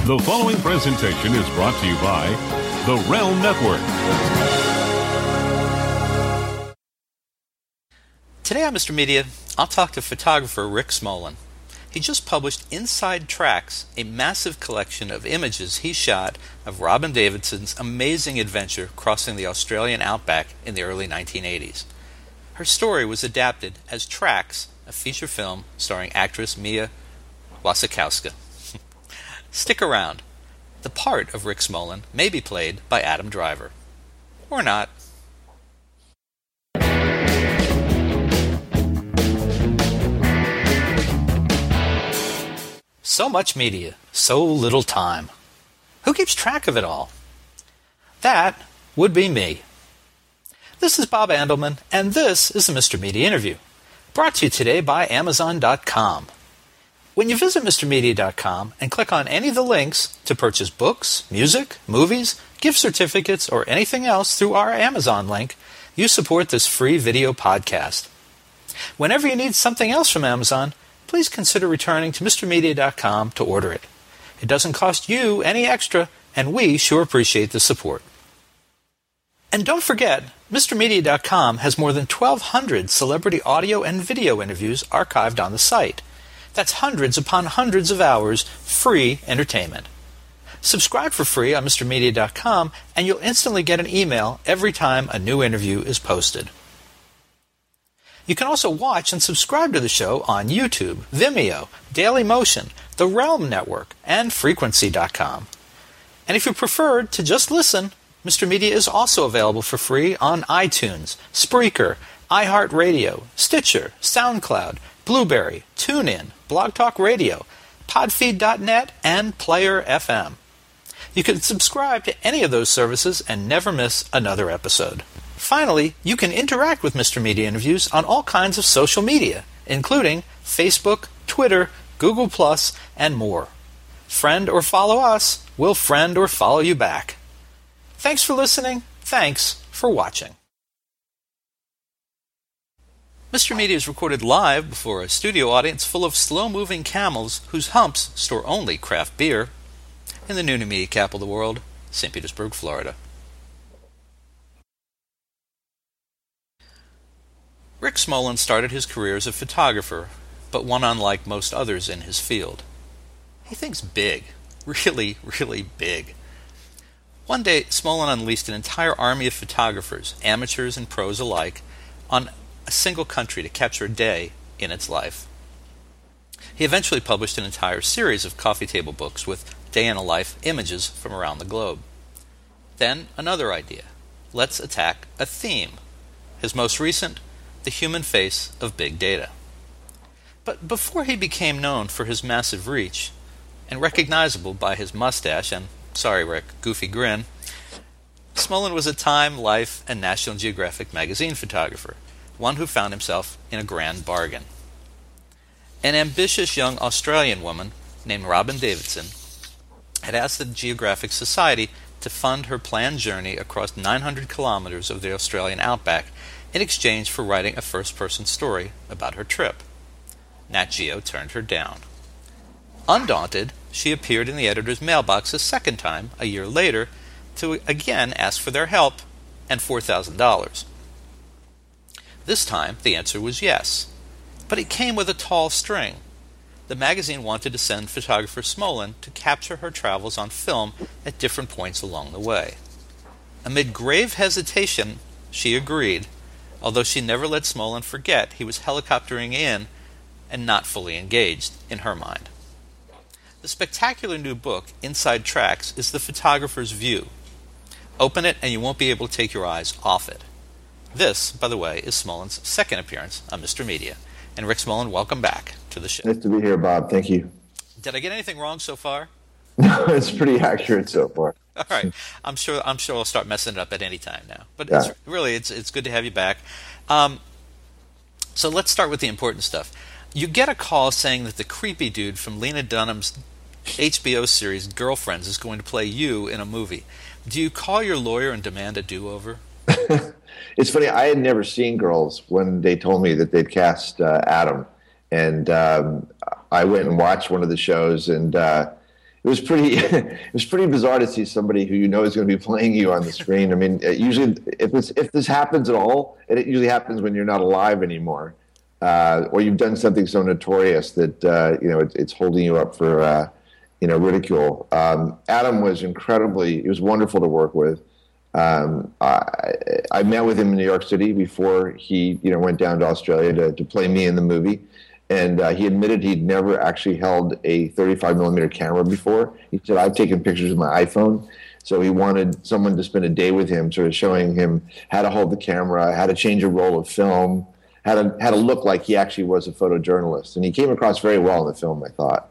The following presentation is brought to you by the Realm Network. Today on Mr. Media, I'll talk to photographer Rick Smolin. He just published Inside Tracks, a massive collection of images he shot of Robin Davidson's amazing adventure crossing the Australian outback in the early 1980s. Her story was adapted as Tracks, a feature film starring actress Mia Wasikowska. Stick around. The part of Rick Smolin may be played by Adam Driver. Or not. So much media, so little time. Who keeps track of it all? That would be me. This is Bob Andelman, and this is the Mr. Media Interview, brought to you today by Amazon.com. When you visit MrMedia.com and click on any of the links to purchase books, music, movies, gift certificates, or anything else through our Amazon link, you support this free video podcast. Whenever you need something else from Amazon, please consider returning to MrMedia.com to order it. It doesn't cost you any extra, and we sure appreciate the support. And don't forget, MrMedia.com has more than 1,200 celebrity audio and video interviews archived on the site. That's hundreds upon hundreds of hours free entertainment. Subscribe for free on MrMedia.com, and you'll instantly get an email every time a new interview is posted. You can also watch and subscribe to the show on YouTube, Vimeo, Dailymotion, the Realm Network, and Frequency.com. And if you prefer to just listen, Mr. Media is also available for free on iTunes, Spreaker, iHeartRadio, Stitcher, SoundCloud, Blueberry, TuneIn, Blog Talk Radio, Podfeed.net, and Player FM. You can subscribe to any of those services and never miss another episode. Finally, you can interact with Mr. Media Interviews on all kinds of social media, including Facebook, Twitter, Google+, and more. Friend or follow us, we'll friend or follow you back. Thanks for listening. Thanks for watching. Mr. Media is recorded live before a studio audience full of slow-moving camels whose humps store only craft beer in the new media capital of the world, St. Petersburg, Florida. Rick Smolin started his career as a photographer, but one unlike most others in his field. He thinks big, really, really big. One day, Smolin unleashed an entire army of photographers, amateurs and pros alike, on a single country to capture a day in its life. He eventually published an entire series of coffee table books with day-in-a-life images from around the globe. Then, another idea. Let's attack a theme. His most recent, the human face of big data. But before he became known for his massive reach, and recognizable by his mustache and, sorry Rick, goofy grin, Smolin was a Time, Life, and National Geographic magazine photographer, one who found himself in a grand bargain. An ambitious young Australian woman named Robin Davidson had asked the Geographic Society to fund her planned journey across 900 kilometers of the Australian outback in exchange for writing a first-person story about her trip. Nat Geo turned her down. Undaunted, she appeared in the editor's mailbox a second time, a year later, to again ask for their help and $4,000. This time, the answer was yes, but it came with a tall string. The magazine wanted to send photographer Smolin to capture her travels on film at different points along the way. Amid grave hesitation, she agreed, although she never let Smolin forget he was helicoptering in and not fully engaged, in her mind. The spectacular new book, Inside Tracks, is the photographer's view. Open it and you won't be able to take your eyes off it. This, by the way, is Smolin's second appearance on Mr. Media. And Rick Smolin, welcome back to the show. Nice to be here, Bob. Thank you. Did I get anything wrong so far? No, it's pretty accurate so far. All right. I'm sure I'll start messing it up at any time now. But Yeah. It's good to have you back. So let's start with the important stuff. You get a call saying that the creepy dude from Lena Dunham's HBO series Girlfriends is going to play you in a movie. Do you call your lawyer and demand a do-over? It's funny, I had never seen Girls when they told me that they'd cast Adam. And I went and watched one of the shows, and was pretty it was pretty bizarre to see somebody who you know is going to be playing you on the screen. I mean, usually if this happens at all, and it usually happens when you're not alive anymore, or you've done something so notorious that it's holding you up for ridicule. Adam was incredibly. It was wonderful to work with. I met with him in New York City before he went down to Australia to play me in the movie. And he admitted he'd never actually held a 35 millimeter camera before. He said, I've taken pictures with my iPhone. So he wanted someone to spend a day with him, sort of showing him how to hold the camera, how to change a roll of film, how to look like he actually was a photojournalist. And he came across very well in the film, I thought.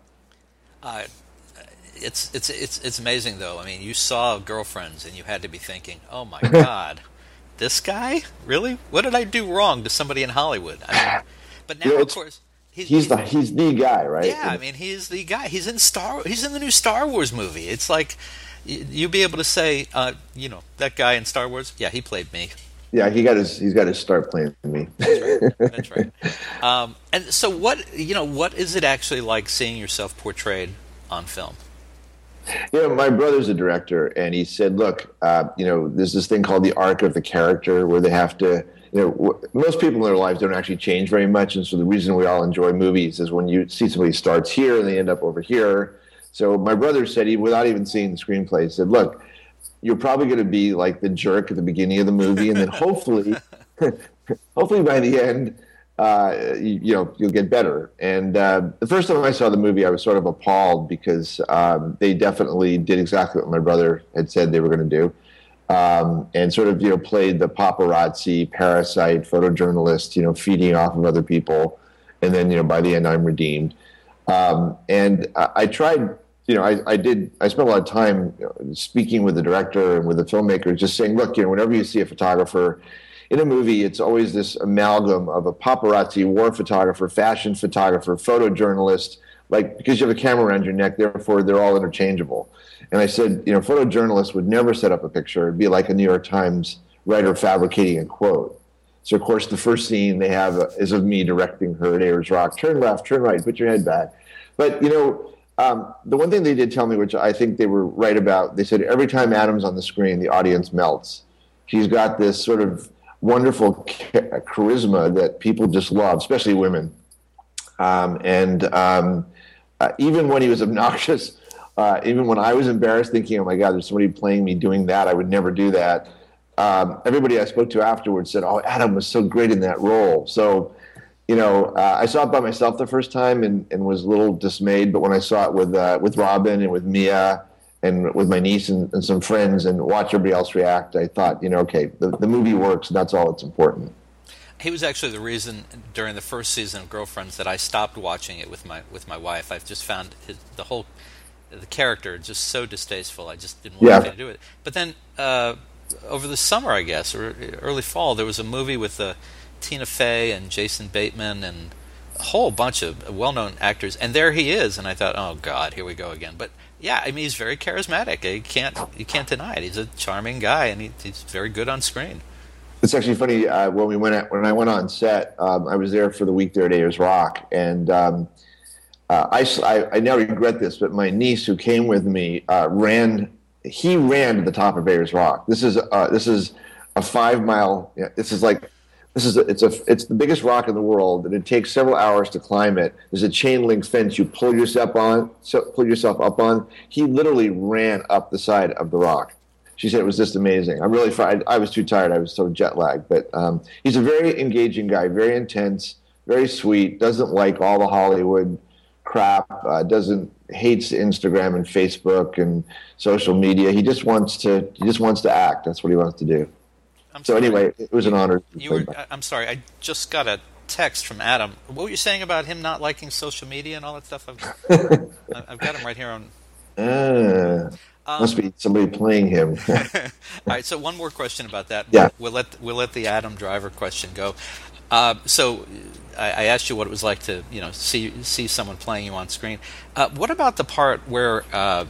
It's amazing, though. I mean, you saw Girlfriends, and you had to be thinking, oh, my God, this guy? Really? What did I do wrong to somebody in Hollywood? I mean, but now, of course... He's the guy, right? Yeah, I mean, he's the guy. He's in the new Star Wars movie. It's like you be able to say, that guy in Star Wars. Yeah, he played me. Yeah, he's got to start playing me. That's right. And so, what is it actually like seeing yourself portrayed on film? My brother's a director, and he said, "Look, there's this thing called the arc of the character, where they have to." Most people in their lives don't actually change very much, and so the reason we all enjoy movies is when you see somebody starts here and they end up over here. So my brother said, without even seeing the screenplay, he said, look, you're probably going to be like the jerk at the beginning of the movie, and then hopefully by the end, you'll get better. And the first time I saw the movie, I was sort of appalled because they definitely did exactly what my brother had said they were going to do. And sort of, played the paparazzi, parasite, photojournalist, feeding off of other people. And then, by the end, I'm redeemed. And I tried, I spent a lot of time speaking with the director and with the filmmaker, just saying, look, whenever you see a photographer in a movie, it's always this amalgam of a paparazzi, war photographer, fashion photographer, photojournalist, because you have a camera around your neck, therefore they're all interchangeable. And I said, photojournalists would never set up a picture. It'd be like a New York Times writer fabricating a quote. So, of course, the first scene they have is of me directing her at Ayers Rock. Turn left, turn right, put your head back. But, the one thing they did tell me, which I think they were right about, they said every time Adam's on the screen, the audience melts. She's got this sort of wonderful charisma that people just love, especially women. Even when he was obnoxious, even when I was embarrassed thinking, oh my God, there's somebody playing me doing that, I would never do that. Everybody I spoke to afterwards said, oh, Adam was so great in that role. So, I saw it by myself the first time and was a little dismayed. But when I saw it with Robin and with Mia and with my niece and some friends and watch everybody else react, I thought, okay, the movie works. And that's all that's important. He was actually the reason during the first season of Girlfriends that I stopped watching it with my wife. I've just found the character just so distasteful. I just didn't want anything to do with it. But then over the summer, I guess, or early fall, there was a movie with Tina Fey and Jason Bateman and a whole bunch of well-known actors, and there he is. And I thought, oh God, here we go again. But yeah, I mean, he's very charismatic. You can't deny it. He's a charming guy, and he's very good on screen. It's actually funny. When I went on set, I was there for the week there at Ayers Rock, and I now regret this, but my niece who came with me ran to the top of Ayers Rock. This is a 5 mile. It's the biggest rock in the world, and it takes several hours to climb it. There's a chain link fence you pull yourself up on. He literally ran up the side of the rock. She said it was just amazing. I'm really I was too tired. I was so jet lagged. But he's a very engaging guy, very intense, very sweet. Doesn't like all the Hollywood crap. Hates Instagram and Facebook and social media. He just wants to act. That's what he wants to do. Anyway, it was an honor. I'm sorry. I just got a text from Adam. What were you saying about him not liking social media and all that stuff? I've got him right here on. Must be somebody playing him. All right. So one more question about that. Yeah. We'll let the Adam Driver question go. So I asked you what it was like to see someone playing you on screen. What about the part where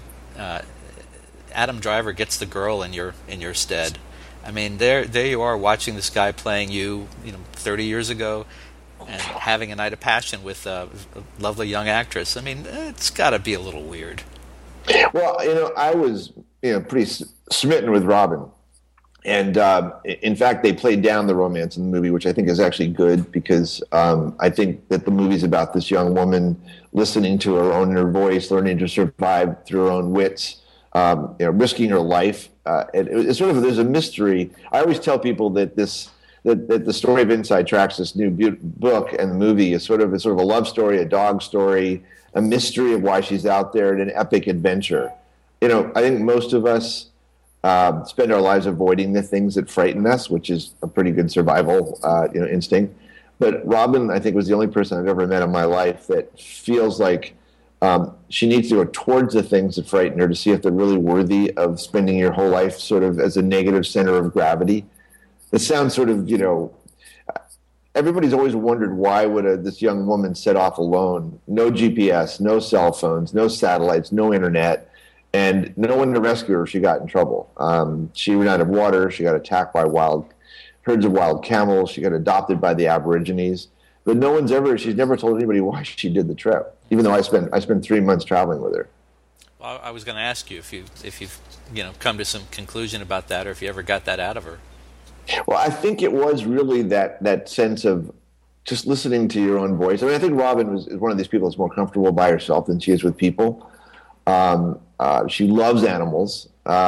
Adam Driver gets the girl in your stead? I mean, there you are watching this guy playing you 30 years ago, and having a night of passion with a lovely young actress. I mean, it's got to be a little weird. Well, I was pretty smitten with Robin. And in fact, they played down the romance in the movie, which I think is actually good because I think that the movie's about this young woman listening to her own inner voice, learning to survive through her own wits, risking her life. It's sort of, there's a mystery. I always tell people that that the story of Inside Tracks, this new book and the movie, is sort of a love story, a dog story, a mystery of why she's out there, and an epic adventure. I think most of us spend our lives avoiding the things that frighten us, which is a pretty good survival, instinct. But Robin, I think, was the only person I've ever met in my life that feels like she needs to go towards the things that frighten her to see if they're really worthy of spending your whole life sort of as a negative center of gravity. It sounds sort of, everybody's always wondered why would this young woman set off alone, no GPS, no cell phones, no satellites, no internet, and no one to rescue her if she got in trouble. She ran out of water. She got attacked by herds of wild camels. She got adopted by the Aborigines. But she's never told anybody why she did the trip, even though I spent 3 months traveling with her. Well, I was going to ask you if you've come to some conclusion about that, or if you ever got that out of her. Well, I think it was really that sense of just listening to your own voice. I mean, I think Robin is one of these people that's more comfortable by herself than she is with people. She loves animals.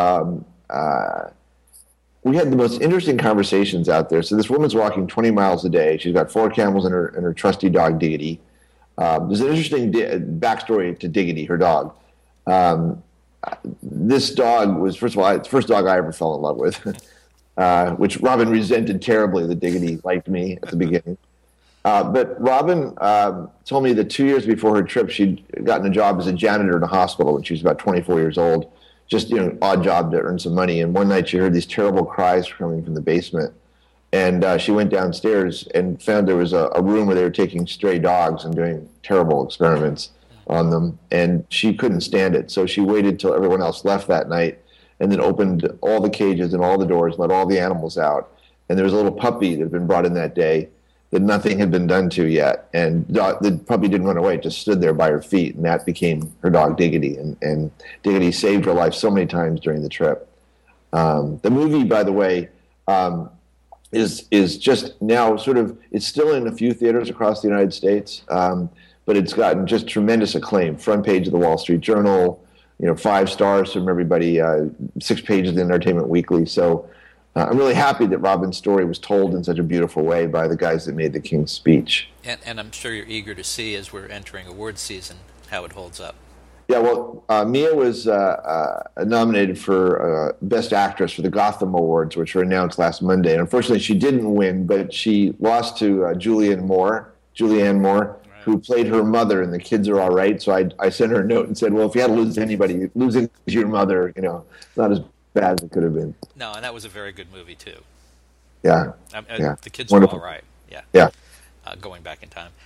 We had the most interesting conversations out there. So this woman's walking 20 miles a day. She's got 4 camels and her trusty dog, Diggity. There's an interesting backstory to Diggity, her dog. This dog was, first of all, it's the first dog I ever fell in love with. Which Robin resented terribly that Diggity liked me at the beginning. But Robin told me that 2 years before her trip, she'd gotten a job as a janitor in a hospital when she was about 24 years old. Just, odd job to earn some money. And one night she heard these terrible cries coming from the basement. And she went downstairs and found there was a room where they were taking stray dogs and doing terrible experiments on them. And she couldn't stand it. So she waited till everyone else left that night and then opened all the cages and all the doors, let all the animals out. And there was a little puppy that had been brought in that day that nothing had been done to yet. And the puppy didn't run away, it just stood there by her feet, and that became her dog, Diggity. And Diggity saved her life so many times during the trip. The movie, by the way, is just now sort of, it's still in a few theaters across the United States, but it's gotten just tremendous acclaim. Front page of the Wall Street Journal, 5 stars from everybody, 6 pages of the Entertainment Weekly. So I'm really happy that Robin's story was told in such a beautiful way by the guys that made The King's Speech. And I'm sure you're eager to see, as we're entering awards season, how it holds up. Yeah, well, Mia was nominated for Best Actress for the Gotham Awards, which were announced last Monday. And unfortunately, she didn't win, but she lost to Julianne Moore, who played her mother in The Kids Are All Right. So I sent her a note and said, well, if you had to lose anybody, losing to your mother, not as bad as it could have been. No, and that was a very good movie, too. Yeah. The Kids Are All Right. Yeah. Going back in time.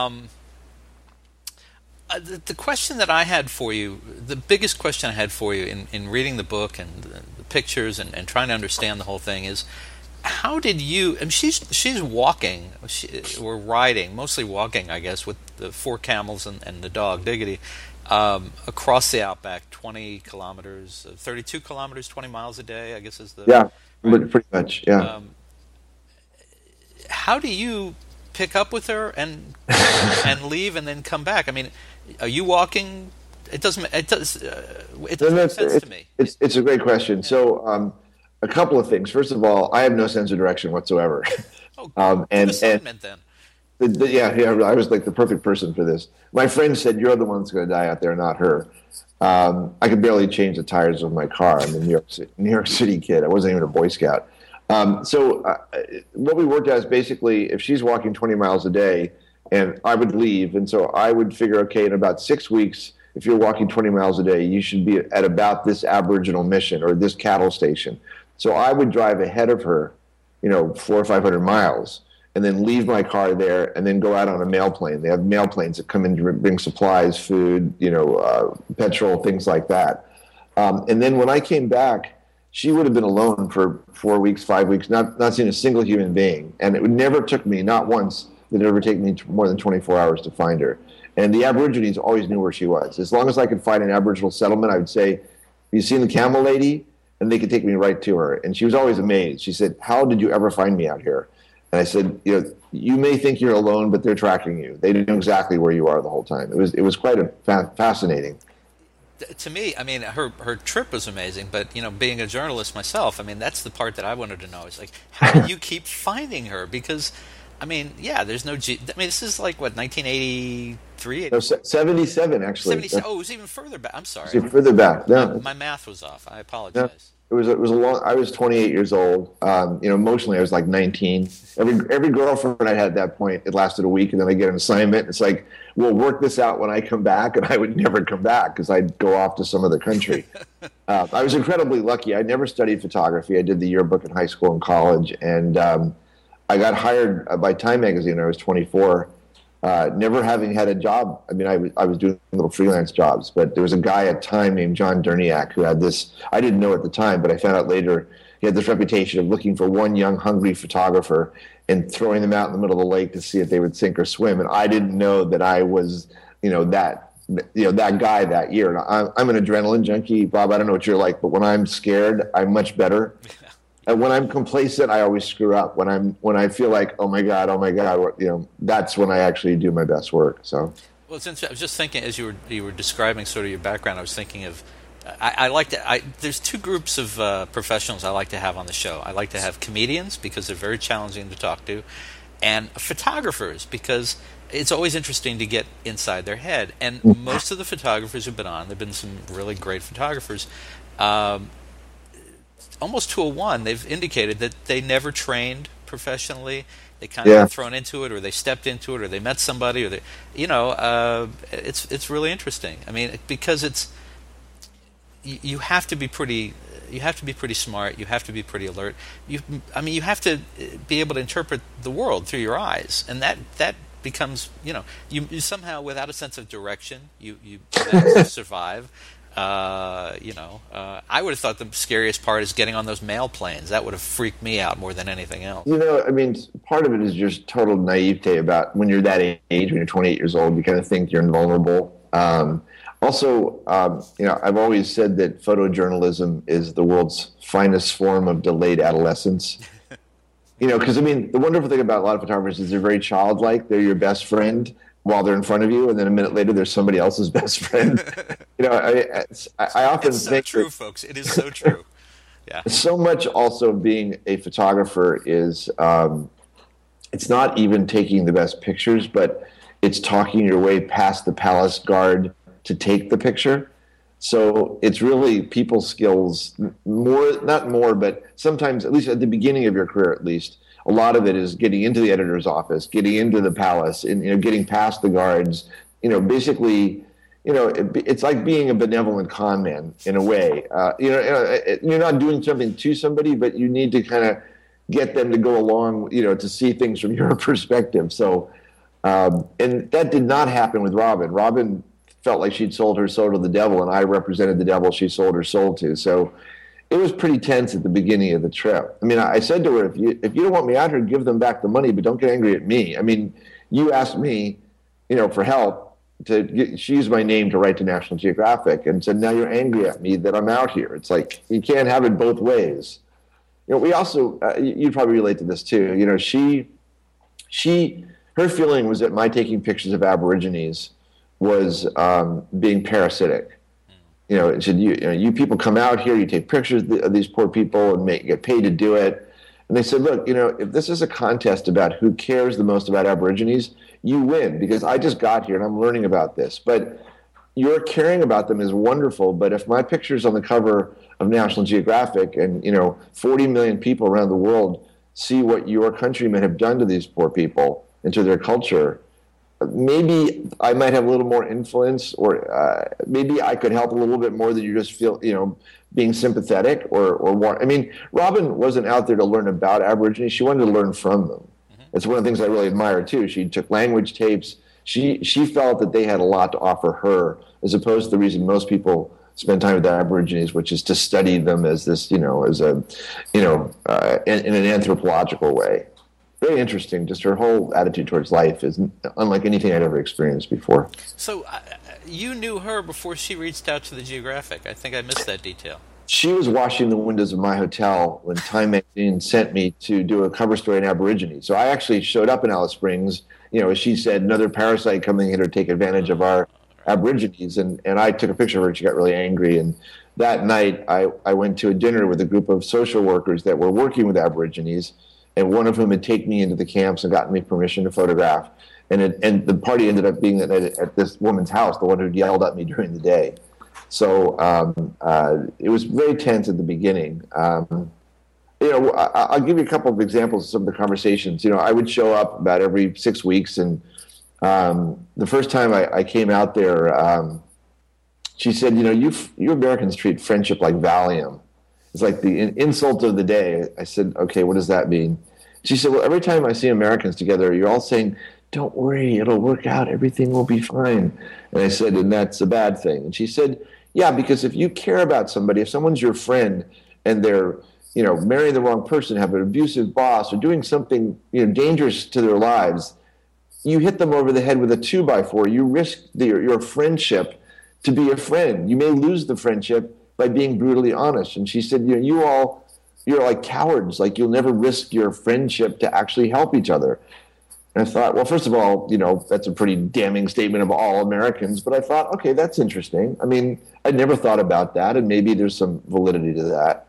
The question that I had for you, the biggest question I had for you in reading the book and the pictures and trying to understand the whole thing is, how did you? I mean, she's walking or riding, mostly walking, I guess, with the 4 camels and the dog Diggity across the outback, 20 kilometers, 32 kilometers, 20 miles a day, I guess is the pretty much, yeah. How do you pick up with her and leave and then come back? I mean, are you walking? It doesn't make sense to me. It's a great question. Yeah. So. A couple of things. First of all, I have no sense of direction whatsoever. Assignment then. I was like the perfect person for this. My friend said, "You're the one that's going to die out there, not her." I could barely change the tires of my car. I'm a New York City kid. I wasn't even a Boy Scout. So what we worked out is basically, if she's walking 20 miles a day, and I would leave, and so I would figure, okay, in about 6 weeks, if you're walking 20 miles a day, you should be at about this Aboriginal mission or this cattle station. So I would drive ahead of her, 400 or 500 miles, and then leave my car there and then go out on a mail plane. They have mail planes that come in to bring supplies, food, petrol, things like that. And then when I came back, she would have been alone for 4 weeks, 5 weeks, not seeing a single human being. And it never took me, not once, did it ever take me more than 24 hours to find her. And the Aborigines always knew where she was. As long as I could find an Aboriginal settlement, I would say, "Have you seen the camel lady?" And they could take me right to her. And she was always amazed. She said, "How did you ever find me out here?" And I said, "You may think you're alone, but they're tracking you. They know exactly where you are the whole time." It was quite fascinating. To me, I mean, her trip was amazing, but being a journalist myself, I mean, that's the part that I wanted to know. Is like, how do you keep finding her? Because, I mean, yeah, there's no this is like what, 1983? No, 77 actually. 77. Oh, it was even further back. I'm sorry. Even further back. No, my math was off. I apologize. It was a long. I was 28 years old. Emotionally, I was like 19. Every girlfriend I had at that point, it lasted a week, and then I get an assignment. It's like, we'll work this out when I come back, and I would never come back because I'd go off to some other country. I was incredibly lucky. I never studied photography. I did the yearbook in high school and college, and I got hired by Time Magazine when I was 24. Never having had a job. I mean, I was doing little freelance jobs, but there was a guy at Time named John Derniak who had this, I didn't know at the time, but I found out later, he had this reputation of looking for one young, hungry photographer and throwing them out in the middle of the lake to see if they would sink or swim. And I didn't know that I was, that guy that year. And I'm an adrenaline junkie, Bob. I don't know what you're like, but when I'm scared, I'm much better. And when I'm complacent, I always screw up. When I feel like, oh my God, that's when I actually do my best work. So, well, since I was just thinking as you were describing sort of your background, I was thinking of I like to. There's two groups of professionals I like to have on the show. I like to have comedians because they're very challenging to talk to, and photographers because it's always interesting to get inside their head. And most of the photographers who've been on, there've been some really great photographers. Almost to a one, they've indicated that they never trained professionally. They kind of got thrown into it, or they stepped into it, or they met somebody, or it's really interesting. I mean, because you have to be pretty smart. You have to be pretty alert. You have to be able to interpret the world through your eyes, and that becomes you somehow, without a sense of direction, you manage to survive. I would have thought the scariest part is getting on those mail planes. That would have freaked me out more than anything else. Part of it is just total naivete about when you're that age, when you're 28 years old, you kind of think you're invulnerable. I've always said that photojournalism is the world's finest form of delayed adolescence. Because the wonderful thing about a lot of photographers is they're very childlike. They're your best friend while they're in front of you, and then a minute later, there's somebody else's best friend. I often it's so think true, folks. It is so true. Yeah. So much also being a photographer is it's not even taking the best pictures, but it's talking your way past the palace guard to take the picture. So it's really people skills, not more, but sometimes, at least at the beginning of your career, at least, a lot of it is getting into the editor's office, getting into the palace, and getting past the guards. Basically, it's like being a benevolent con man in a way. You're not doing something to somebody, but you need to kind of get them to go along, to see things from your perspective. So, and that did not happen with Robin. Robin felt like she'd sold her soul to the devil, and I represented the devil she sold her soul to. So it was pretty tense at the beginning of the trip. I said to her, if you don't want me out here, give them back the money, but don't get angry at me. You asked me, for help. She used my name to write to National Geographic and said, now you're angry at me that I'm out here. It's like, you can't have it both ways. We also, you'd probably relate to this too. Her feeling was that my taking pictures of Aborigines was being parasitic. It said, you people come out here, you take pictures of these poor people and get paid to do it. And they said, look, if this is a contest about who cares the most about Aborigines, you win, because I just got here and I'm learning about this. But your caring about them is wonderful. But if my picture's on the cover of National Geographic and, 40 million people around the world see what your countrymen have done to these poor people and to their culture, maybe I might have a little more influence, or maybe I could help a little bit more than you just feel, being sympathetic or want. Robin wasn't out there to learn about Aborigines. She wanted to learn from them. Mm-hmm. That's one of the things I really admire too. She took language tapes. She felt that they had a lot to offer her, as opposed to the reason most people spend time with the Aborigines, which is to study them as this, in an anthropological way. very interesting. Just her whole attitude towards life is unlike anything I'd ever experienced before. So you knew her before she reached out to the Geographic. I think I missed that detail. She was washing the windows of my hotel when Time Magazine sent me to do a cover story on Aborigines. So I actually showed up in Alice Springs, as she said, another parasite coming here to take advantage of our Aborigines. And I took a picture of her and she got really angry. And that night I went to a dinner with a group of social workers that were working with Aborigines, and one of whom had taken me into the camps and gotten me permission to photograph. And the party ended up being at this woman's house, the one who yelled at me during the day. So it was very tense at the beginning. I'll give you a couple of examples of some of the conversations. I would show up about every 6 weeks, and the first time I came out there, she said, you Americans treat friendship like Valium. It's like the insult of the day. I said, okay, what does that mean? She said, well, every time I see Americans together, you're all saying, don't worry, it'll work out, everything will be fine. And I said, and that's a bad thing. And she said, yeah, because if you care about somebody, if someone's your friend and they're, marrying the wrong person, have an abusive boss, or doing something, dangerous to their lives, you hit them over the head with a 2x4. You risk your friendship to be a friend. You may lose the friendship by being brutally honest. And she said, you're like cowards. Like, you'll never risk your friendship to actually help each other. And I thought, well, first of all, that's a pretty damning statement of all Americans. But I thought, okay, that's interesting. I mean, I'd never thought about that, and maybe there's some validity to that.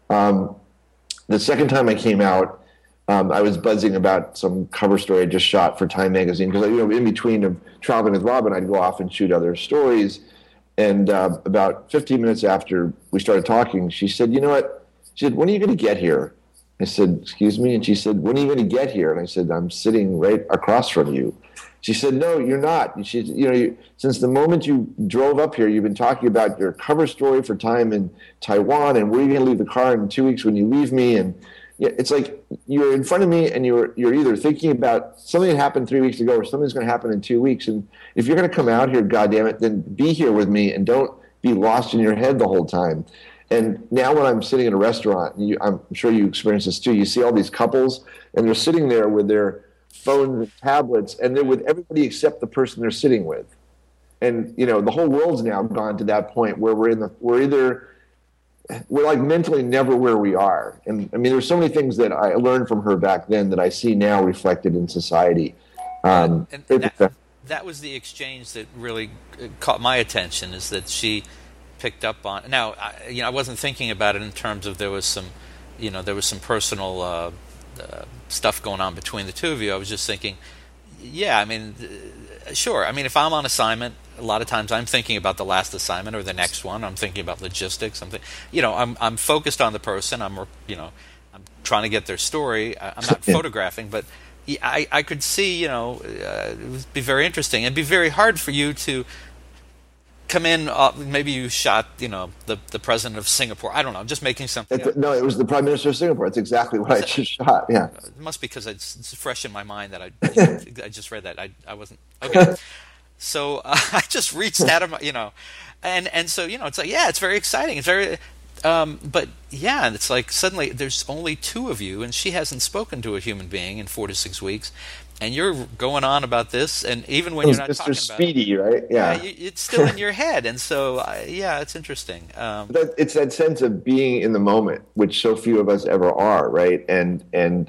The second time I came out, I was buzzing about some cover story I just shot for Time Magazine, because in between of traveling with Robin, I'd go off and shoot other stories. And about 15 minutes after we started talking, she said, you know what? She said, when are you going to get here? I said, excuse me? And she said, when are you going to get here? And I said, I'm sitting right across from you. She said, no, you're not. She, since the moment you drove up here, you've been talking about your cover story for Time in Taiwan, and where you're going to leave the car in 2 weeks when you leave me. And it's like you're in front of me, and you're either thinking about something that happened 3 weeks ago or something's going to happen in 2 weeks. And if you're going to come out here, goddammit, then be here with me and don't be lost in your head the whole time. And now when I'm sitting in a restaurant, and I'm sure you experience this too, you see all these couples, and they're sitting there with their phones and tablets, and they're with everybody except the person they're sitting with. And, the whole world's now gone to that point where we're like mentally never where we are. And I mean, there's so many things that I learned from her back then that I see now reflected in society. And that was the exchange that really caught my attention, is that she picked up on. Now, I wasn't thinking about it in terms of there was some personal stuff going on between the two of you. I was just thinking, yeah, I mean, sure. I mean, if I'm on assignment, a lot of times I'm thinking about the last assignment or the next one. I'm thinking about logistics. I'm focused on the person. I'm trying to get their story. I'm not photographing, but I could see, it would be very interesting. It'd be very hard for you to come in, maybe you shot, the president of Singapore. I don't know. I'm just making something up. No, it was the Prime Minister of Singapore. That's exactly what I just shot, yeah. It must be because it's fresh in my mind that I just read that. I wasn't... Okay. So I just reached out of my, and so, it's like, yeah, it's very exciting. It's very... but, yeah, it's like suddenly there's only two of you, and she hasn't spoken to a human being in 4 to 6 weeks. And you're going on about this, and even when you're not Mr. talking Speedy, about it, right? Yeah, it's still in your head, and so it's interesting. It's that sense of being in the moment, which so few of us ever are, right? And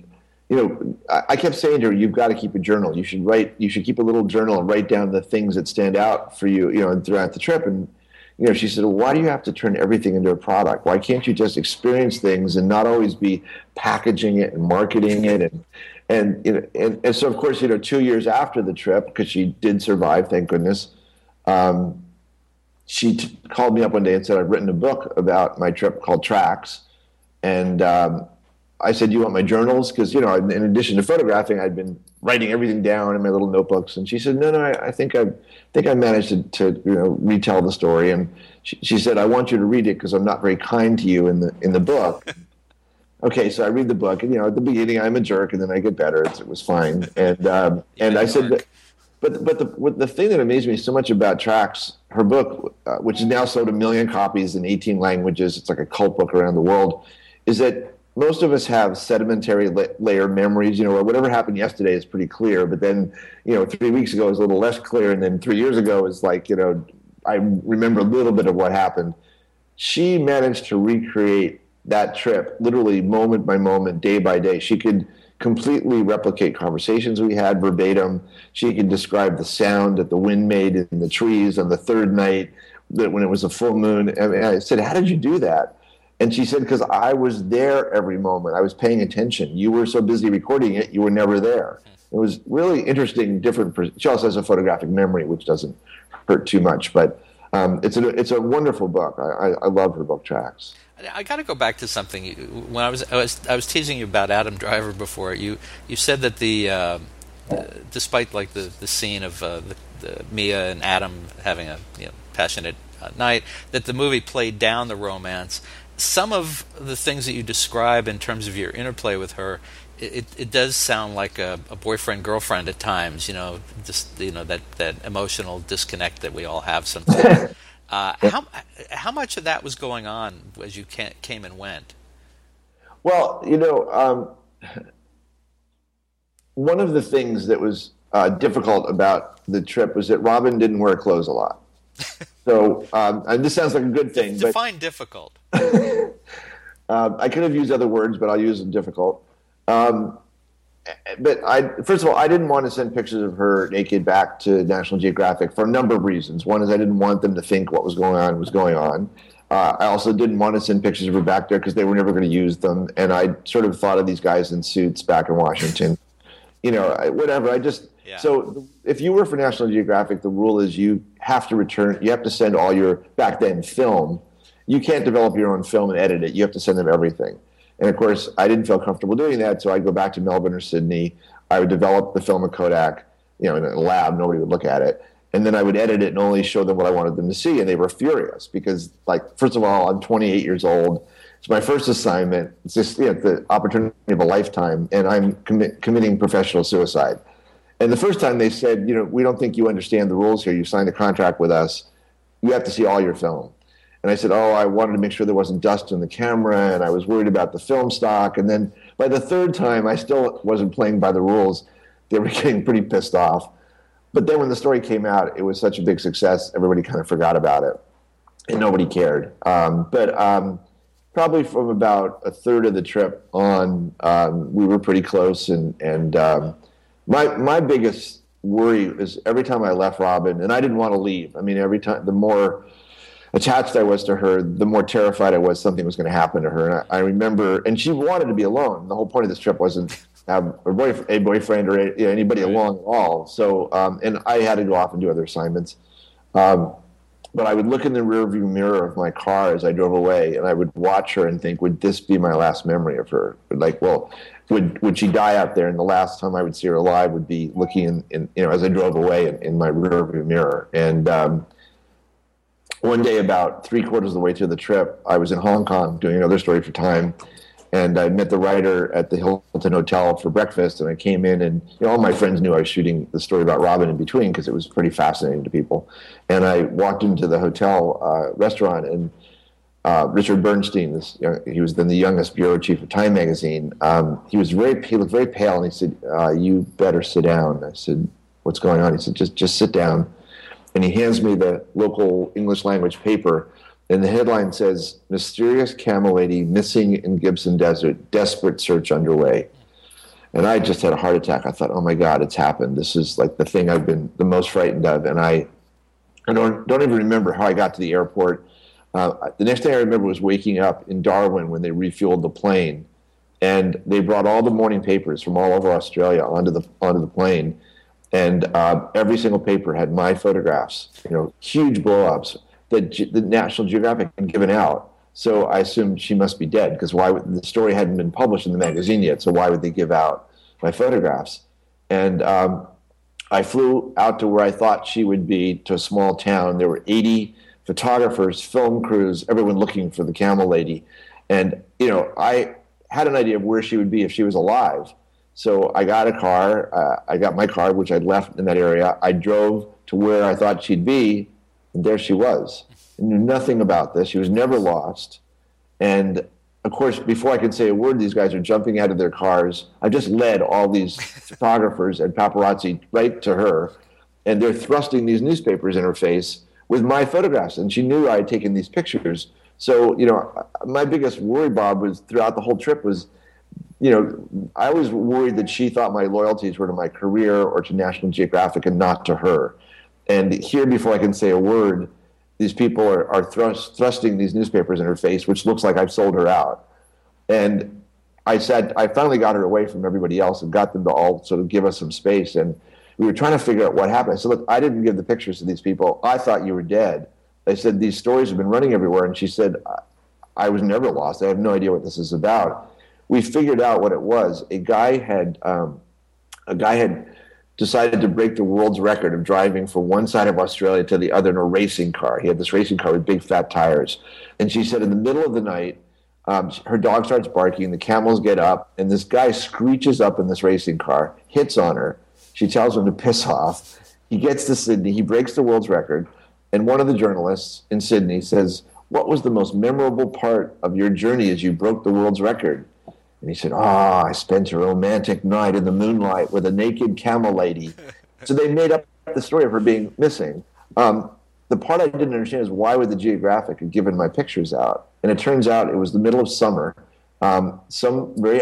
I kept saying to her, "You've got to keep a journal. You should keep a little journal and write down the things that stand out for you, throughout the trip." And she said, well, "Why do you have to turn everything into a product? Why can't you just experience things and not always be packaging it and marketing it?" And so, of course, 2 years after the trip, because she did survive, thank goodness, she called me up one day and said, I've written a book about my trip called Tracks. And I said, you want my journals? Because, in addition to photographing, I'd been writing everything down in my little notebooks. And she said, no, I think I managed to retell the story. And she said, I want you to read it because I'm not very kind to you in the book. Okay, so I read the book, and at the beginning I'm a jerk, and then I get better. It was fine, and I said, but the thing that amazed me so much about Tracks, her book, which is now sold 1 million copies in 18 languages, it's like a cult book around the world, is that most of us have sedimentary layer memories, where whatever happened yesterday is pretty clear, but then, 3 weeks ago is a little less clear, and then 3 years ago is like, I remember a little bit of what happened. She managed to recreate that trip literally moment by moment, day by day. She could completely replicate conversations we had verbatim. She could describe the sound that the wind made in the trees on the third night when it was a full moon. And I said, how did you do that? And she said, because I was there every moment. I was paying attention. You were so busy recording it, you were never there. It was really interesting, different. She also has a photographic memory, which doesn't hurt too much. But it's a wonderful book. I love her book, Tracks. I got to go back to something. When I was teasing you about Adam Driver before. You said that despite like the scene of the Mia and Adam having a passionate night, that the movie played down the romance. Some of the things that you describe in terms of your interplay with her, it does sound like a boyfriend-girlfriend at times. That emotional disconnect that we all have sometimes. How much of that was going on as you came and went? Well, one of the things that was difficult about the trip was that Robin didn't wear clothes a lot. So, and this sounds like a good thing. Define difficult. I could have used other words, but I'll use difficult. But first of all, I didn't want to send pictures of her naked back to National Geographic for a number of reasons. One is I didn't want them to think what was going on. I also didn't want to send pictures of her back there because they were never going to use them. And I sort of thought of these guys in suits back in Washington. Whatever. So if you work for National Geographic, the rule is you have to send all your, back then, film. You can't develop your own film and edit it. You have to send them everything. And, of course, I didn't feel comfortable doing that, so I'd go back to Melbourne or Sydney. I would develop the film at Kodak, in a lab. Nobody would look at it. And then I would edit it and only show them what I wanted them to see. And they were furious because, first of all, I'm 28 years old. It's my first assignment. It's just the opportunity of a lifetime, and I'm committing professional suicide. And the first time they said, we don't think you understand the rules here. You signed a contract with us. You have to see all your film. And I said, I wanted to make sure there wasn't dust in the camera, and I was worried about the film stock. And then by the third time, I still wasn't playing by the rules. They were getting pretty pissed off. But then when the story came out, it was such a big success, everybody kind of forgot about it, and nobody cared. But probably from about a third of the trip on, we were pretty close. And my biggest worry is every time I left Robin, and I didn't want to leave. I mean, every time, the more attached I was to her, the more terrified I was something was going to happen to her. And I remember, and she wanted to be alone. The whole point of this trip wasn't have a boyfriend or anybody along at all. So, and I had to go off and do other assignments. But I would look in the rearview mirror of my car as I drove away, and I would watch her and think, would this be my last memory of her? Would she die out there? And the last time I would see her alive would be looking in as I drove away in my rearview mirror. And one day, about 3/4 of the way through the trip, I was in Hong Kong doing another story for Time, and I met the writer at the Hilton Hotel for breakfast, and I came in, and all my friends knew I was shooting the story about Robin in between because it was pretty fascinating to people. And I walked into the hotel restaurant, and Richard Bernstein, he was then the youngest bureau chief of Time magazine. He looked very pale, and he said, "You better sit down." I said, "What's going on?" He said, "Just sit down." And he hands me the local English language paper, and the headline says, "Mysterious Camel Lady Missing in Gibson Desert, Desperate Search Underway." And I just had a heart attack. I thought, oh my God, it's happened. This is like the thing I've been the most frightened of. And I don't even remember how I got to the airport. The next thing I remember was waking up in Darwin when they refueled the plane. And they brought all the morning papers from all over Australia onto the plane. And every single paper had my photographs, huge blow-ups that the National Geographic had given out. So I assumed she must be dead because the story hadn't been published in the magazine yet, so why would they give out my photographs? And I flew out to where I thought she would be, to a small town. There were 80 photographers, film crews, everyone looking for the Camel Lady. And, I had an idea of where she would be if she was alive. So I got a car. I got my car, which I'd left in that area. I drove to where I thought she'd be, and there she was. I knew nothing about this. She was never lost. And of course, before I can say a word, these guys are jumping out of their cars. I just led all these photographers and paparazzi right to her, and they're thrusting these newspapers in her face with my photographs. And she knew I had taken these pictures. So, my biggest worry, Bob, was throughout the whole trip was, I was worried that she thought my loyalties were to my career or to National Geographic and not to her. And here, before I can say a word, these people are thrusting these newspapers in her face, which looks like I've sold her out. And I finally got her away from everybody else and got them to all sort of give us some space. And we were trying to figure out what happened. I said, look, I didn't give the pictures to these people. I thought you were dead. I said, these stories have been running everywhere. And she said, I was never lost. I have no idea what this is about. We figured out what it was. A guy had decided to break the world's record of driving from one side of Australia to the other in a racing car. He had this racing car with big fat tires. And she said in the middle of the night, her dog starts barking, the camels get up, and this guy screeches up in this racing car, hits on her. She tells him to piss off. He gets to Sydney, he breaks the world's record, and one of the journalists in Sydney says, what was the most memorable part of your journey as you broke the world's record? And he said, I spent a romantic night in the moonlight with a naked camel lady. So they made up the story of her being missing. The part I didn't understand is why would the Geographic have given my pictures out? And it turns out it was the middle of summer. Some very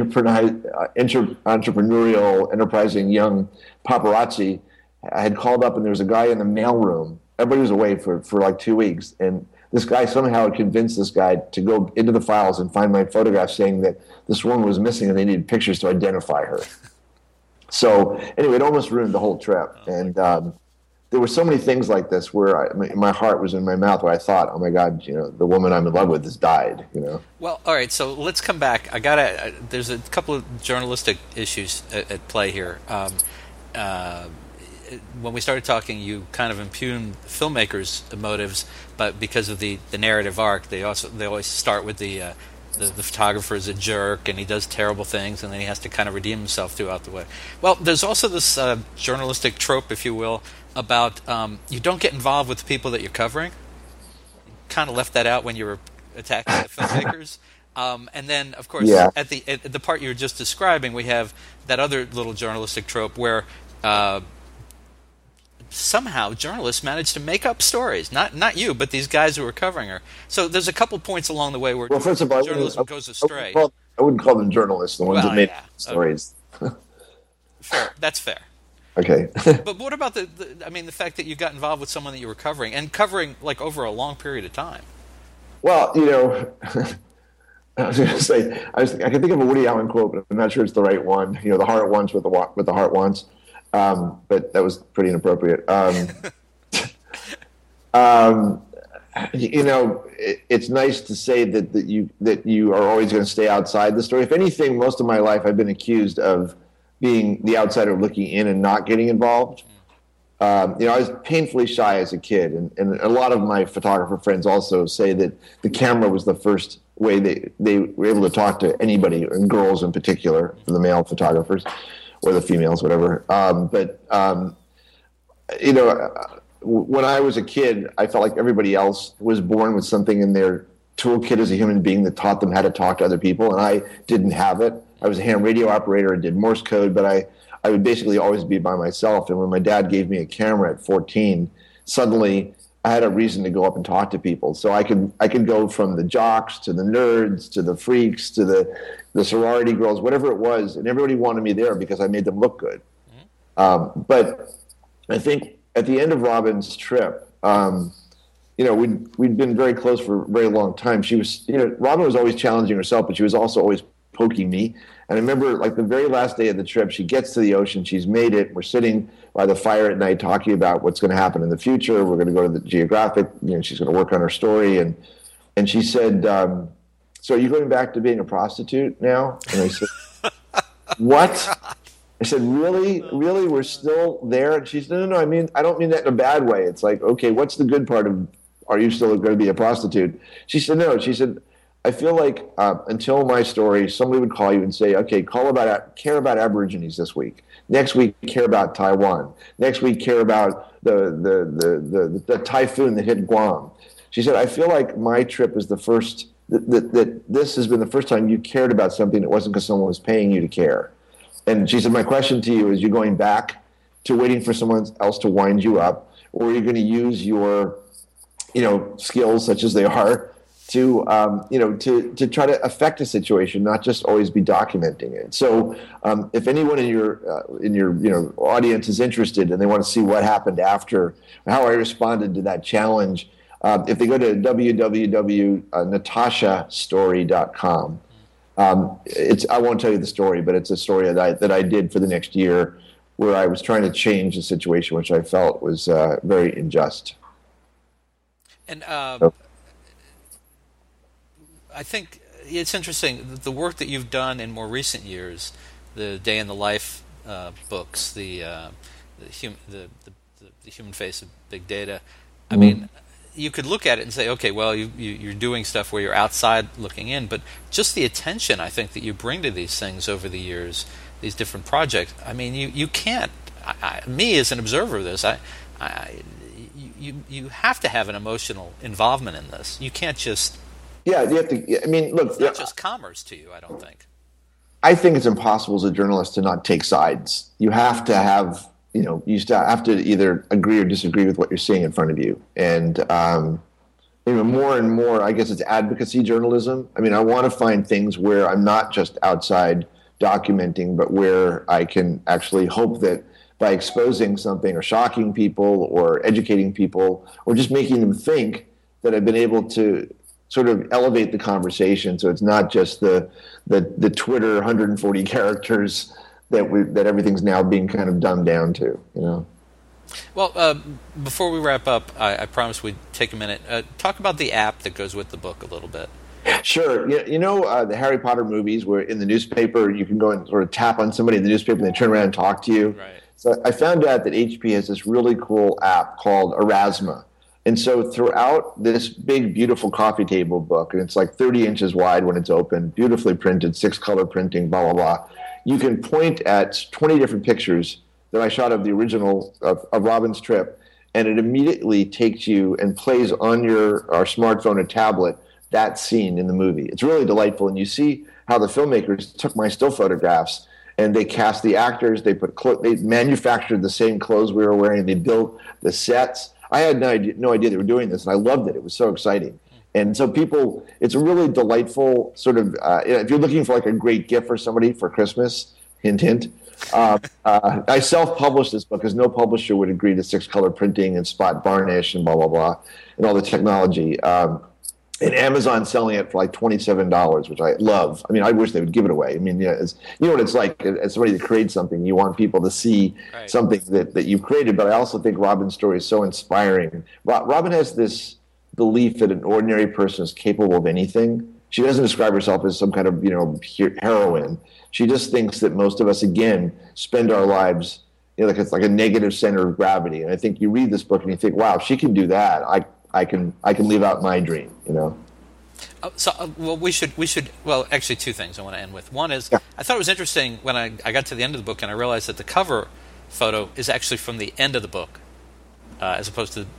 entrepreneurial, enterprising young paparazzi had called up, and there was a guy in the mailroom. Everybody was away for like 2 weeks. And this guy somehow had convinced this guy to go into the files and find my photograph saying that this woman was missing and they needed pictures to identify her. So anyway, it almost ruined the whole trip. And there were so many things like this where my heart was in my mouth, where I thought, oh my God, the woman I'm in love with has died, Well, all right, so let's come back. There's a couple of journalistic issues at play here. When we started talking, you kind of impugned filmmakers' motives, but because of the narrative arc, they always start with the photographer is a jerk and he does terrible things, and then he has to kind of redeem himself throughout the way. Well, there's also this journalistic trope, if you will, about you don't get involved with the people that you're covering. You kind of left that out when you were attacking the filmmakers. And then, of course, at the part you were just describing, we have that other little journalistic trope where somehow journalists managed to make up stories. Not you, but these guys who were covering her. So there's a couple points along the way where first of all, journalism goes astray. I wouldn't call them journalists, the ones that made stories. Fair. That's fair. Okay. But what about the fact that you got involved with someone that you were covering, and covering like over a long period of time? Well, I was going to say, I can think of a Woody Allen quote, but I'm not sure it's the right one. The heart wants what the heart wants. But that was pretty inappropriate. It's nice to say that you are always going to stay outside the story. If anything, most of my life I've been accused of being the outsider looking in and not getting involved. I was painfully shy as a kid, and a lot of my photographer friends also say that the camera was the first way they were able to talk to anybody, and girls in particular, the male photographers. Or the females, whatever. When I was a kid, I felt like everybody else was born with something in their toolkit as a human being that taught them how to talk to other people, and I didn't have it. I was a ham radio operator and did Morse code, but I would basically always be by myself. And when my dad gave me a camera at 14, suddenly I had a reason to go up and talk to people. So I could go from the jocks to the nerds to the freaks to the sorority girls, whatever it was, and everybody wanted me there because I made them look good. But I think at the end of Robin's trip, we'd been very close for a very long time. She was, Robin was always challenging herself, but she was also always poking me. And I remember, like, the very last day of the trip, she gets to the ocean, she's made it, we're sitting by the fire at night talking about what's going to happen in the future. We're going to go to the Geographic, she's going to work on her story. And she said, so are you going back to being a prostitute now? And I said, what? I said, really? Really? We're still there? And she said, no, I don't mean that in a bad way. It's like, okay, what's the good part of, are you still going to be a prostitute? She said, no. She said, I feel like until my story, somebody would call you and say, okay, care about Aborigines this week. Next week, care about Taiwan. Next week, care about the typhoon that hit Guam. She said, I feel like my trip is the first that this has been the first time you cared about something that wasn't because someone was paying you to care. And she said, my question to you is, you're going back to waiting for someone else to wind you up, or are you going to use your, skills, such as they are, to try to affect a situation, not just always be documenting it. So if anyone in your audience is interested and they want to see what happened after, how I responded to that challenge, if they go to www.natashastory.com, I won't tell you the story, but it's a story that I did for the next year, where I was trying to change the situation, which I felt was very unjust. And I think it's interesting, the work that you've done in more recent years, the Day in the Life books, the Human Face of Big Data. I mean, you could look at it and say, okay, well, you're doing stuff where you're outside looking in, but just the attention, I think, that you bring to these things over the years, these different projects. I mean, you can't. Me as an observer of this, you have to have an emotional involvement in this. You can't just. Yeah, you have to. I mean, look. It's not just commerce to you, I don't think. I think it's impossible as a journalist to not take sides. You have to have, you have to either agree or disagree with what you're seeing in front of you. And more and more, I guess it's advocacy journalism. I mean, I want to find things where I'm not just outside documenting, but where I can actually hope that by exposing something or shocking people or educating people or just making them think, that I've been able to sort of elevate the conversation, so it's not just the Twitter 140 characters that everything's now being kind of dumbed down to, Well, before we wrap up, I promised we'd take a minute. Talk about the app that goes with the book a little bit. Sure. The Harry Potter movies, where in the newspaper you can go and sort of tap on somebody in the newspaper and they turn around and talk to you. Right. So I found out that HP has this really cool app called Erasma. And so throughout this big, beautiful coffee table book, and it's like 30 inches wide when it's open, beautifully printed, 6-color printing, blah, blah, blah, you can point at 20 different pictures that I shot of the original of Robin's trip, and it immediately takes you and plays on our smartphone or tablet that scene in the movie. It's really delightful, and you see how the filmmakers took my still photographs and they cast the actors, they manufactured the same clothes we were wearing, they built the sets. I had no idea they were doing this, and I loved it. It was so exciting. And so it's a really delightful sort of, if you're looking for like a great gift for somebody for Christmas, hint, hint, I self-published this book because no publisher would agree to 6-color printing and spot varnish and blah, blah, blah, and all the technology. And Amazon selling it for like $27, which I love. I mean, I wish they would give it away. I mean, you know what it's like as somebody that creates something. You want people to see something that you've created. But I also think Robin's story is so inspiring. Robin has this belief that an ordinary person is capable of anything. She doesn't describe herself as some kind of heroine. She just thinks that most of us, again, spend our lives like it's like a negative center of gravity. And I think you read this book and you think, wow, if she can do that, I can live out my dream, we should. Well, actually, two things I want to end with. One is, I thought it was interesting when I got to the end of the book and I realized that the cover photo is actually from the end of the book, as opposed to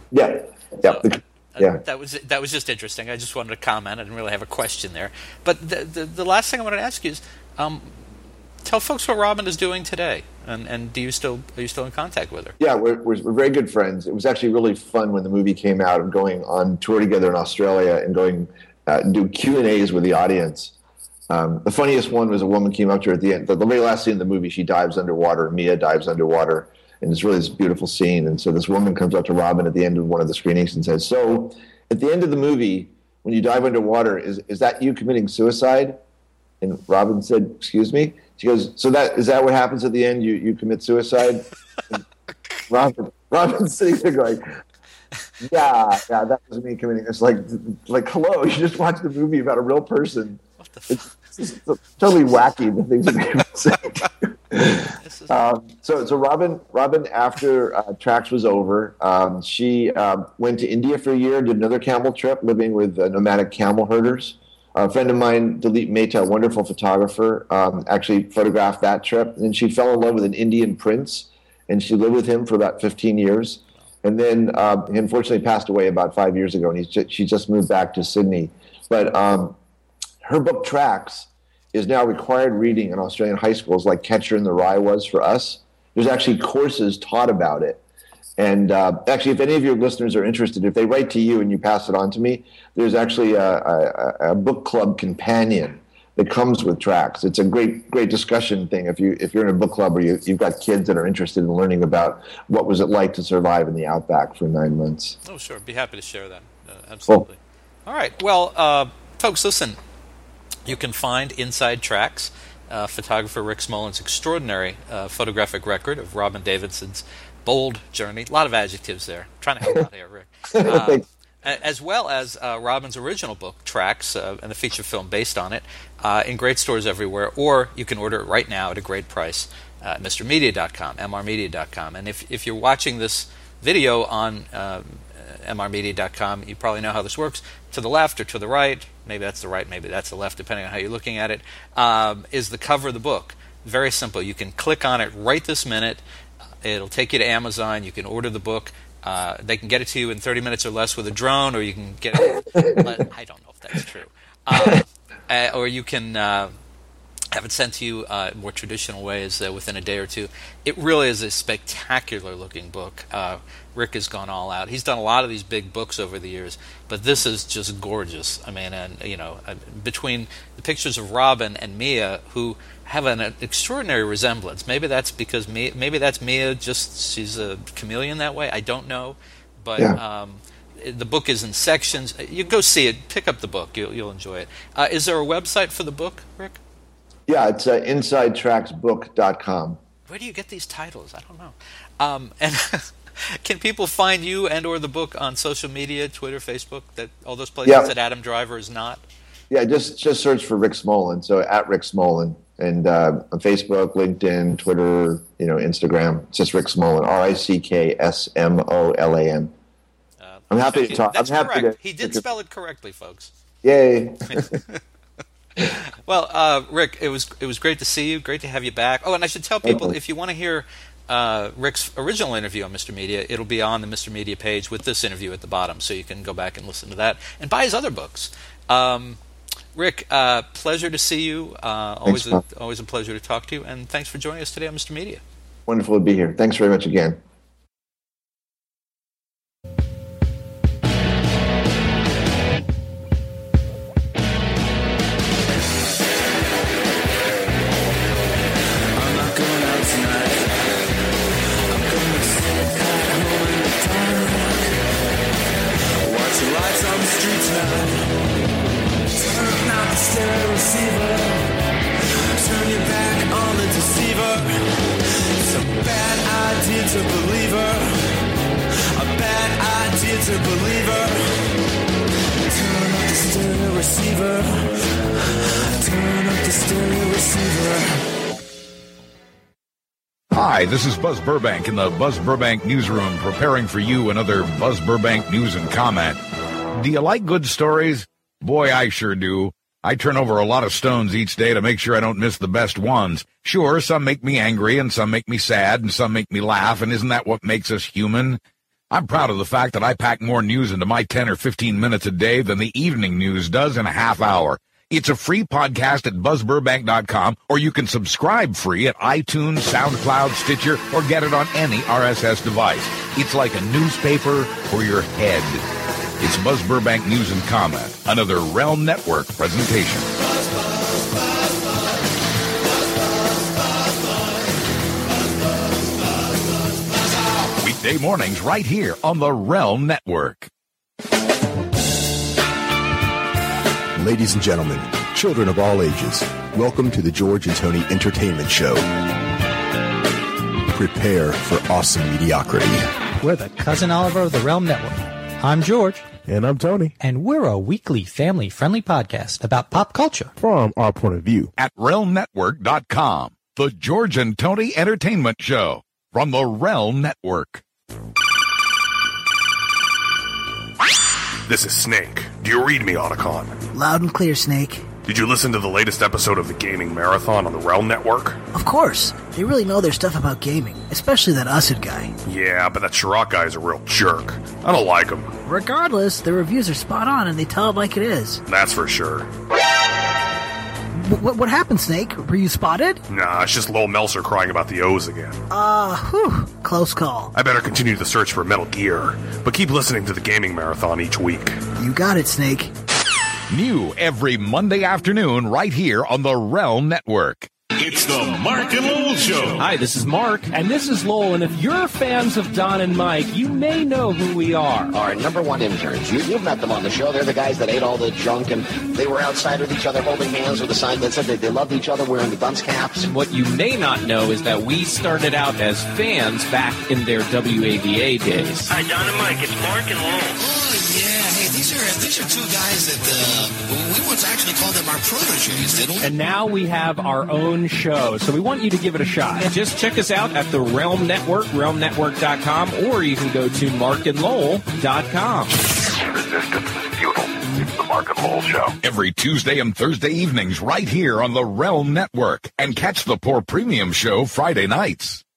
That was just interesting. I just wanted to comment. I didn't really have a question there. But the last thing I wanted to ask you is, tell folks what Robin is doing today, and are you still in contact with her? Yeah, we're very good friends. It was actually really fun when the movie came out and going on tour together in Australia and going do Q&As with the audience. The funniest one was a woman came up to her at the end. The very last scene of the movie, she dives underwater. Mia dives underwater, and it's really this beautiful scene. And so this woman comes up to Robin at the end of one of the screenings and says, "So, at the end of the movie, when you dive underwater, is that you committing suicide?" And Robin said, "Excuse me?" She goes, "So is that what happens at the end? You commit suicide?" Robin's sitting there going, yeah, that was me committing. It's like, hello, you just watched a movie about a real person. What the fuck? It's totally wacky, the things that people say. So Robin, after Trax was over, she went to India for a year, did another camel trip, living with nomadic camel herders. A friend of mine, Dilip Mehta, a wonderful photographer, actually photographed that trip. And she fell in love with an Indian prince, and she lived with him for about 15 years. And then he unfortunately passed away about 5 years ago, and she just moved back to Sydney. But her book Tracks is now required reading in Australian high schools like Catcher in the Rye was for us. There's actually courses taught about it. And actually, if any of your listeners are interested, if they write to you and you pass it on to me, there's actually a book club companion that comes with Tracks. It's a great discussion thing if you're in a book club or you've got kids that are interested in learning about what was it like to survive in the outback for 9 months. Oh, sure. I'd be happy to share that. Absolutely. Cool. All right. Well, folks, listen. You can find Inside Tracks, photographer Rick Smolin's extraordinary photographic record of Robin Davidson's bold journey. A lot of adjectives there. I'm trying to help out here, Rick. As well as Robin's original book, Tracks, and the feature film based on it, in great stores everywhere, or you can order it right now at a great price at MrMedia.com, MRmedia.com. And if you're watching this video on MRmedia.com, you probably know how this works. To the left or to the right, maybe that's the right, maybe that's the left, depending on how you're looking at it, is the cover of the book. Very simple. You can click on it right this minute. It'll take you to Amazon. You can order the book. They can get it to you in 30 minutes or less with a drone, or you can get it. I don't know if that's true. Or you can have it sent to you more traditional ways within a day or two. It really is a spectacular-looking book. Rick has gone all out. He's done a lot of these big books over the years, but this is just gorgeous. I mean, and between the pictures of Robin and Mia, who have an extraordinary resemblance. Maybe that's because that's Mia. Just she's a chameleon that way. I don't know, but the book is in sections. You go see it. Pick up the book. You'll enjoy it. Is there a website for the book, Rick? Yeah, it's InsideTracksBook.com. Where do you get these titles? I don't know. And can people find you and or the book on social media, Twitter, Facebook, all those places that Adam Driver is not? Yeah, just search for Rick Smolin. So at Rick Smolin, and on Facebook, LinkedIn, Twitter, Instagram. It's just Rick Smolin, RickSmolan. I'm happy to talk. That's correct. He did spell it correctly, folks. Yay. Well, Rick, it was great to see you. Great to have you back. Oh, and I should tell people, if you want to hear Rick's original interview on Mr. Media, it'll be on the Mr. Media page with this interview at the bottom, so you can go back and listen to that and buy his other books. Rick, pleasure to see you. Always a pleasure to talk to you, and thanks for joining us today on Mr. Media. Wonderful to be here. Thanks very much again. Hi, this is Buzz Burbank in the Buzz Burbank Newsroom, preparing for you another Buzz Burbank News and Comment. Do you like good stories? Boy, I sure do. I turn over a lot of stones each day to make sure I don't miss the best ones. Sure, some make me angry, and some make me sad, and some make me laugh, and isn't that what makes us human? I'm proud of the fact that I pack more news into my 10 or 15 minutes a day than the evening news does in a half hour. It's a free podcast at buzzburbank.com, or you can subscribe free at iTunes, SoundCloud, Stitcher, or get it on any RSS device. It's like a newspaper for your head. It's Buzz Burbank News and Comment, another Realm Network presentation. Weekday mornings right here on the Realm Network. Ladies and gentlemen, children of all ages, welcome to the George and Tony Entertainment Show. Prepare for awesome mediocrity. We're the Cousin Oliver of the Realm Network. I'm George. And I'm Tony. And we're a weekly family-friendly podcast about pop culture. From our point of view. At RealmNetwork.com, the George and Tony Entertainment Show from the Realm Network. This is Snake. Do you read me, Otacon? Loud and clear, Snake. Did you listen to the latest episode of the Gaming Marathon on the Realm Network? Of course. They really know their stuff about gaming, especially that Usud guy. Yeah, but that Chirac guy is a real jerk. I don't like him. Regardless, their reviews are spot on and they tell it like it is. That's for sure. What happened, Snake? Were you spotted? Nah, it's just Lowell Meltzer crying about the O's again. Close call. I better continue the search for Metal Gear, but keep listening to the Gaming Marathon each week. You got it, Snake. New every Monday afternoon right here on the Realm Network. It's the Mark and Lowell Show. Hi, this is Mark. And this is Lowell. And if you're fans of Don and Mike, you may know who we are. Our number one interns. You've met them on the show. They're the guys that ate all the junk, and they were outside with each other holding hands with a sign that said that they loved each other wearing the dunce caps. And what you may not know is that we started out as fans back in their WAVA days. Hi, Don and Mike. It's Mark and Lowell. Oh, yeah. Hey, these are two guys that we once actually called them our proteges, didn't we? And now we have our own show, so we want you to give it a shot. Just check us out at the Realm Network, realmnetwork.com, or you can go to markandlowell.com. Resistance is futile. It's the Mark and Lowell Show. Every Tuesday and Thursday evenings right here on the Realm Network. And catch the Poor Premium Show Friday nights.